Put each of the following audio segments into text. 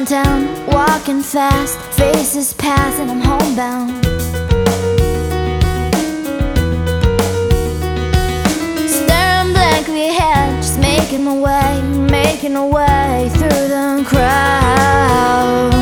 downtown, walking fast, faces pass and I'm homebound. Staring blankly ahead, just making my way through the crowd.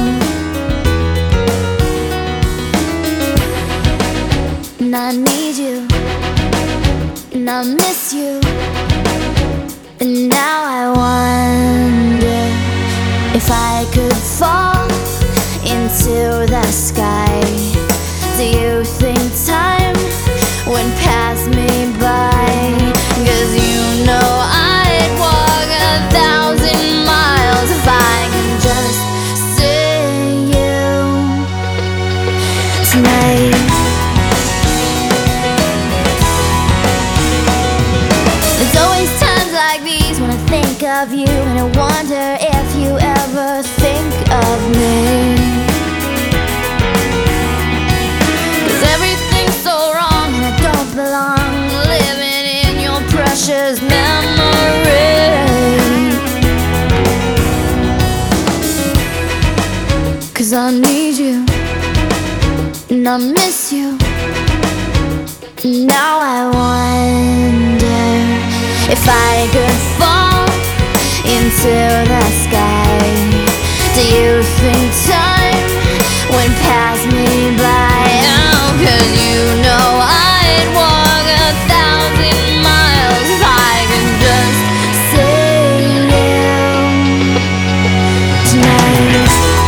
And I need you, and I miss you, and now I wonder if I could fall into the sky. Do you think time would pass me by? 'Cause you know I'd walk 1,000 miles if I could just see you tonight. There's always times like these when I think of you, and I wonder if you ever think of me. 'Cause everything's so wrong and I don't belong, living in your precious memory. 'Cause I need you, and I miss you, and now I wonder if I could fall into the sky. Do you think time would pass me by? Oh, 'cause you know I'd walk 1,000 miles if I could just see you tonight.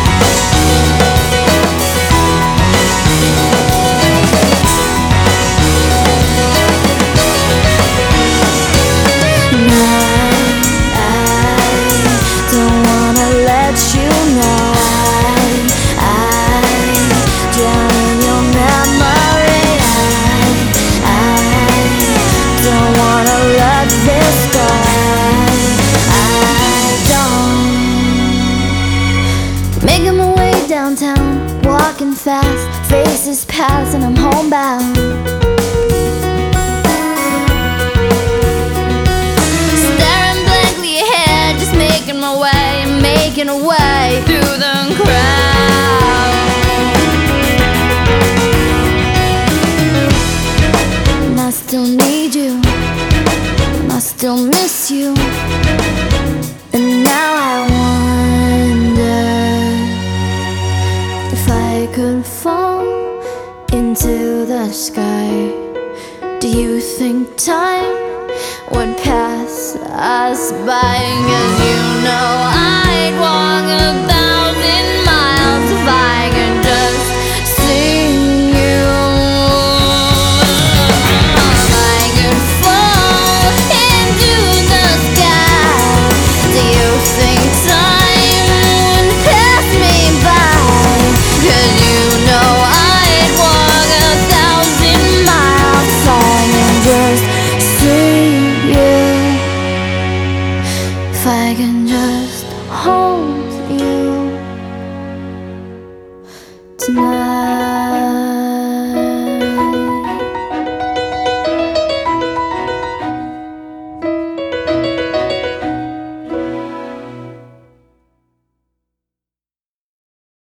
Making my way downtown, walking fast, faces pass and I'm homebound. Staring blankly ahead, just making my way through the crowd. And I still need you, and I still miss you, and now I wonder if I could fall into the sky. Do you think time would pass us by? 'Cause you know I'd walk 1,000 miles if I could just see you. If I could fall into the sky, do you think time would pass me by? 'Cause you know I'd walk 1,000 miles if I could just see you. If I can just hold you tonight.